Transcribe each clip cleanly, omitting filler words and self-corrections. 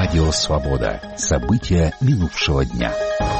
Радио «Свобода». События минувшего дня.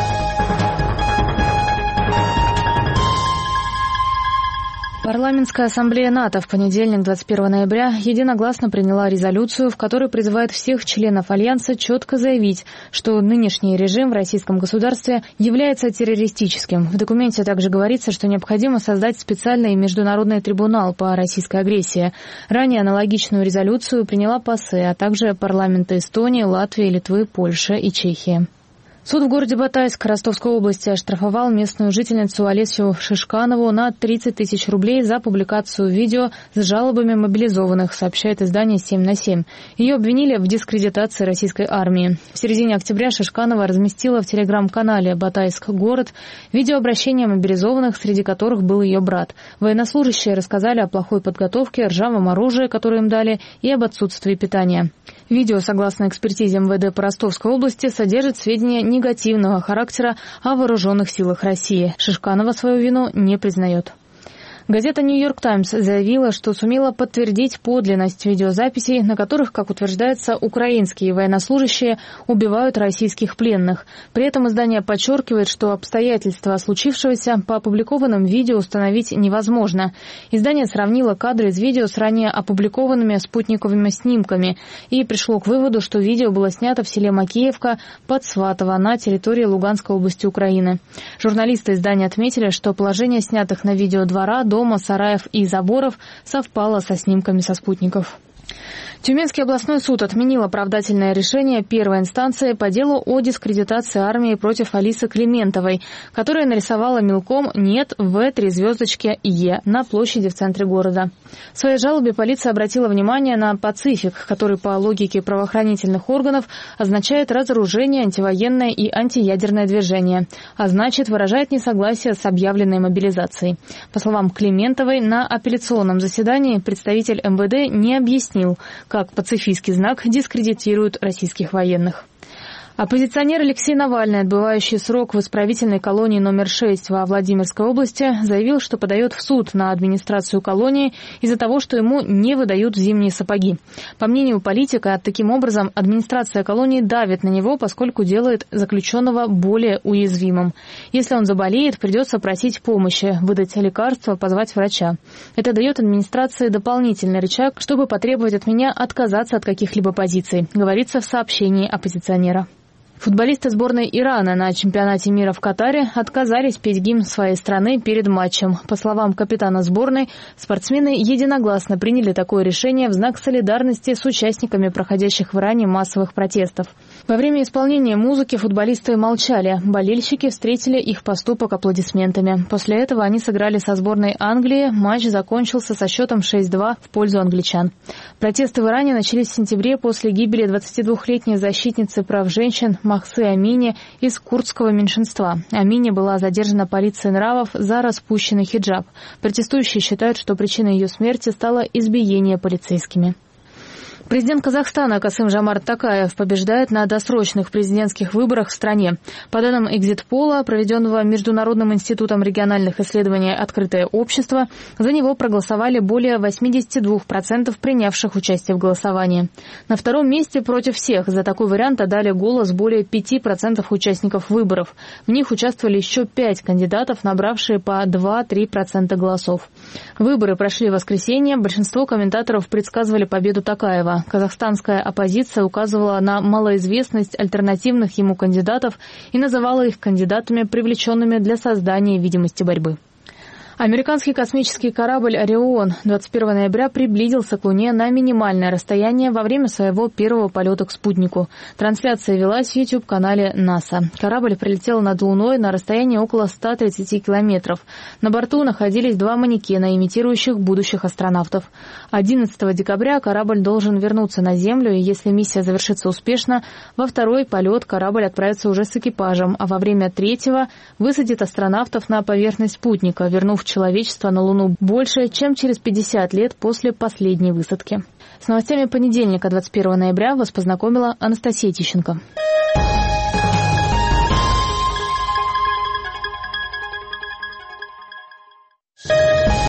Парламентская ассамблея НАТО в понедельник, 21 ноября, единогласно приняла резолюцию, в которой призывает всех членов Альянса четко заявить, что нынешний режим в российском государстве является террористическим. В документе также говорится, что необходимо создать специальный международный трибунал по российской агрессии. Ранее аналогичную резолюцию приняла ПАСЕ, а также парламенты Эстонии, Латвии, Литвы, Польши и Чехии. Суд в городе Батайск Ростовской области оштрафовал местную жительницу Олесю Шишканову на 30 тысяч рублей за публикацию видео с жалобами мобилизованных, сообщает издание «7/7». Ее обвинили в дискредитации российской армии. В середине октября Шишканова разместила в телеграм-канале «Батайск-город» видеообращение мобилизованных, среди которых был ее брат. Военнослужащие рассказали о плохой подготовке, ржавом оружии, которое им дали, и об отсутствии питания. Видео, согласно экспертизе МВД по Ростовской области, содержит сведения негативного характера о вооруженных силах России. Шишканова свою вину не признает. Газета «Нью-Йорк Таймс» заявила, что сумела подтвердить подлинность видеозаписей, на которых, как утверждается, украинские военнослужащие убивают российских пленных. При этом издание подчеркивает, что обстоятельства случившегося по опубликованным видео установить невозможно. Издание сравнило кадры из видео с ранее опубликованными спутниковыми снимками и пришло к выводу, что видео было снято в селе Макеевка под Сватово на территории Луганской области Украины. Журналисты издания отметили, что положение снятых на видео двора, дома, сараев и заборов совпало со снимками со спутников. Тюменский областной суд отменил оправдательное решение первой инстанции по делу о дискредитации армии против Алисы Климентовой, которая нарисовала мелком «Нет» в 3 звездочки «Е» на площади в центре города. В своей жалобе полиция обратила внимание на пацифик, который по логике правоохранительных органов означает разоружение, антивоенное и антиядерное движение, а значит выражает несогласие с объявленной мобилизацией. По словам Климентовой, на апелляционном заседании представитель МВД не объяснил, как пацифистский знак дискредитирует российских военных. Оппозиционер Алексей Навальный, отбывающий срок в исправительной колонии номер 6 во Владимирской области, заявил, что подает в суд на администрацию колонии из-за того, что ему не выдают зимние сапоги. По мнению политика, таким образом администрация колонии давит на него, поскольку делает заключенного более уязвимым. Если он заболеет, придется просить помощи, выдать лекарства, позвать врача. Это дает администрации дополнительный рычаг, чтобы потребовать от меня отказаться от каких-либо позиций, говорится в сообщении оппозиционера. Футболисты сборной Ирана на чемпионате мира в Катаре отказались петь гимн своей страны перед матчем. По словам капитана сборной, спортсмены единогласно приняли такое решение в знак солидарности с участниками проходящих в Иране массовых протестов. Во время исполнения музыки футболисты молчали. Болельщики встретили их поступок аплодисментами. После этого они сыграли со сборной Англии. Матч закончился со счетом 6-2 в пользу англичан. Протесты в Иране начались в сентябре после гибели 22-летней защитницы прав женщин Махсы Амини из курдского меньшинства. Амини была задержана полицией нравов за распущенный хиджаб. Протестующие считают, что причиной ее смерти стало избиение полицейскими. Президент Казахстана Касым-Жомарт Токаев побеждает на досрочных президентских выборах в стране. По данным экзит-пола, проведенного Международным институтом региональных исследований «Открытое общество», за него проголосовали более 82% принявших участие в голосовании. На втором месте против всех за такой вариант отдали голос более 5% участников выборов. В них участвовали еще 5 кандидатов, набравшие по 2-3% голосов. Выборы прошли в воскресенье. Большинство комментаторов предсказывали победу Токаева. Казахстанская оппозиция указывала на малоизвестность альтернативных ему кандидатов и называла их кандидатами, привлеченными для создания видимости борьбы. Американский космический корабль «Орион» 21 ноября приблизился к Луне на минимальное расстояние во время своего первого полета к спутнику. Трансляция велась в YouTube-канале НАСА. Корабль прилетел над Луной на расстоянии около 130 километров. На борту находились 2 манекена, имитирующих будущих астронавтов. 11 декабря корабль должен вернуться на Землю, и если миссия завершится успешно, во второй полет корабль отправится уже с экипажем, а во время третьего высадит астронавтов на поверхность спутника, вернув человечество на Луну больше, чем через 50 лет после последней высадки. С новостями понедельника, 21 ноября, вас познакомила Анастасия Тищенко.